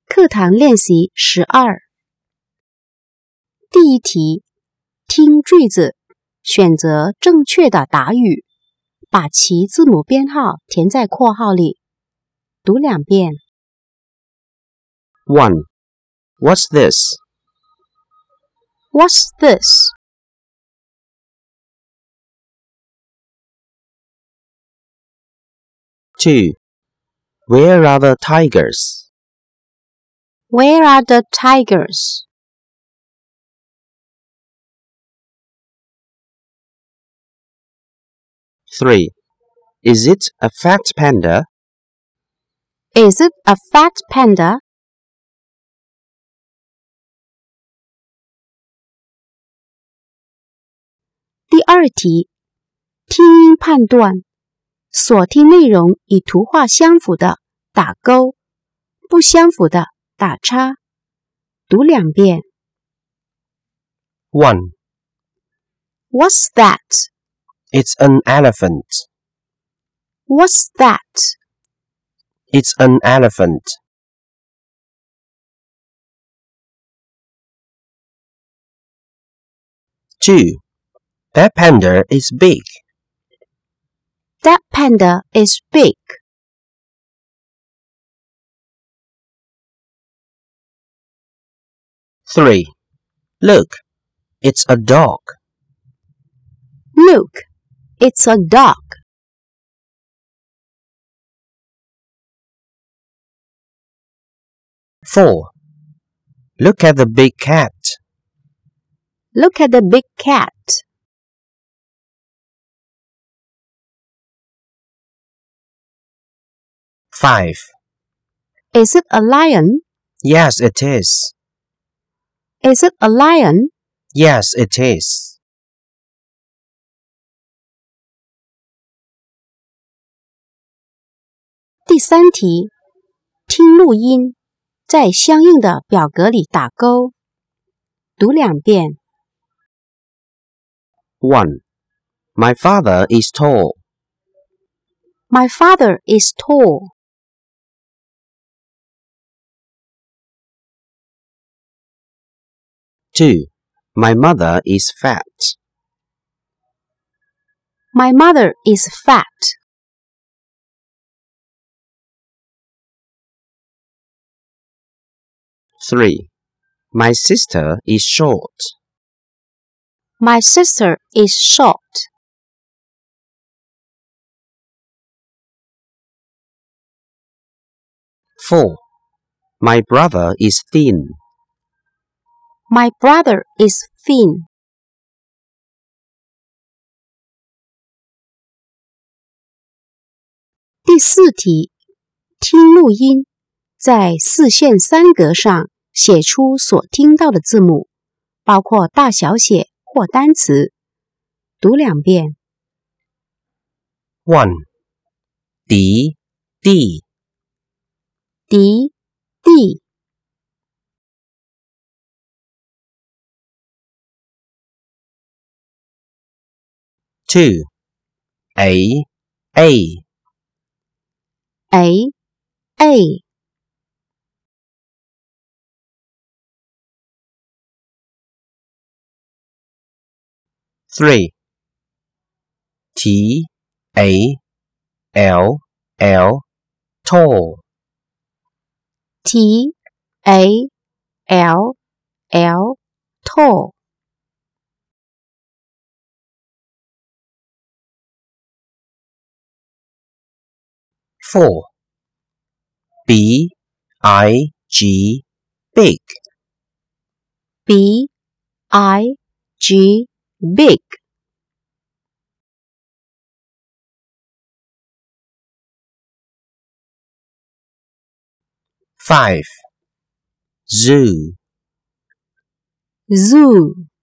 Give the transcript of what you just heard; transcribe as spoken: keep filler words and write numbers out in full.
课堂练习十二。第一题，听句子，选择正确的答语，把其字母编号填在括号里。读两遍。 one. What's this? What's this? two. Where are the tigers? Where are the tigers? three. Is it a fat panda? Is it a fat panda? 第二题，听音判断，所听内容与图画相符的打勾，不相符的打叉。读两遍。 one. What's that? It's an elephant. What's that? It's an elephant. two. That panda is big. That panda is big. three. Look, it's a dog. Look, it's a dog. four. Look at the big cat. Look at the big cat. five. Is it a lion? Yes, it is. Is it a lion? Yes, it is. 第三题，听录音，在相应的表格里打勾。读两遍。 one. My father is tall. My father is tall. two. My mother is fat. My mother is fat. three. My sister is short. My sister is short. four. My brother is thin. My brother is thin. 第四题，听录音，在四线三格上写出所听到的字母，包括大小写或单词。读两遍。 one. D, D. D, D. two. A, A. A, A. three. T, A, L, L. Tall. T, A, L, L. Tall. four. B, I, G. Big. B, I, G. Big. five. Zoo. Zoo.